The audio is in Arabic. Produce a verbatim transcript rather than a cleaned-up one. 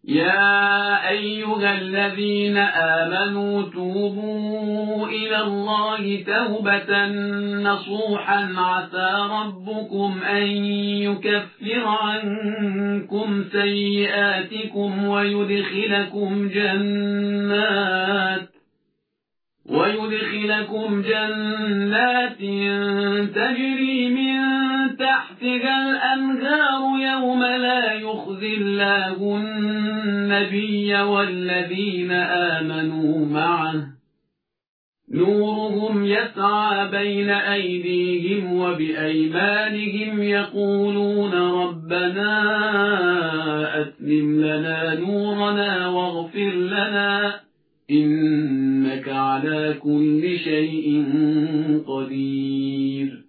يا أيها الذين آمنوا توبوا إلى الله توبة نصوحا عسى ربكم أن يكفر عنكم سيئاتكم ويدخلكم جنات ويدخلكم جنات تجري من تحتها الأنهار يوم لا يخزي الله النبي والذين آمنوا معه نورهم يسعى بين أيديهم وبأيمانهم يقولون ربنا أتمم لنا نورنا واغفر لنا إنك على كل شيء قدير.